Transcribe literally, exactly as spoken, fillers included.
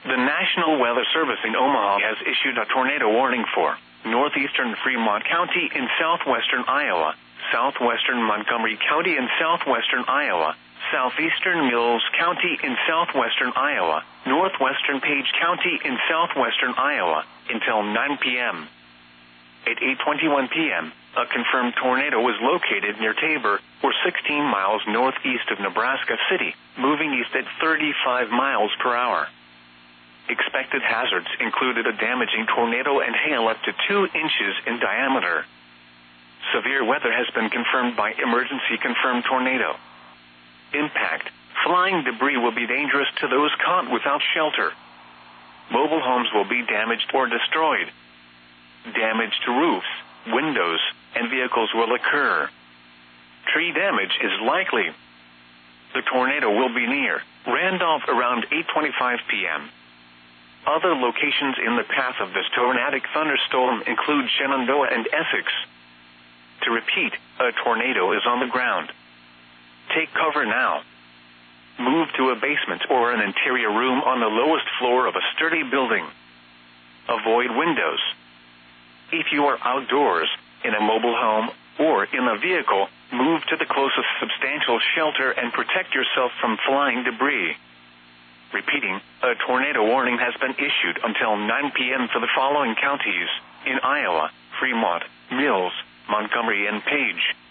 The National Weather Service in Omaha has issued a tornado warning for northeastern Fremont County in southwestern Iowa, southwestern Montgomery County in southwestern Iowa, southeastern Mills County in southwestern Iowa, northwestern Page County in southwestern Iowa, until nine p.m. At eight twenty-one p.m., a confirmed tornado was located near Tabor, or sixteen miles northeast of Nebraska City, moving east at thirty-five miles per hour. Expected hazards included a damaging tornado and hail up to two inches in diameter. Severe weather has been confirmed by Emergency Confirmed Tornado. Impact: flying debris will be dangerous to those caught without shelter. Mobile homes will be damaged or destroyed. Damage to roofs, windows, and vehicles will occur. Tree damage is likely. The tornado will be near Randolph around eight twenty-five p.m. Other locations in the path of this tornadic thunderstorm include Shenandoah and Essex. To repeat, a tornado is on the ground. Take cover now. Move to a basement or an interior room on the lowest floor of a sturdy building. Avoid windows. If you are outdoors, in a mobile home, or in a vehicle, move to the closest substantial shelter and protect yourself from flying debris. Repeating, a tornado warning has been issued until nine p.m. for the following counties in Iowa: Fremont, Mills, Montgomery, and Page.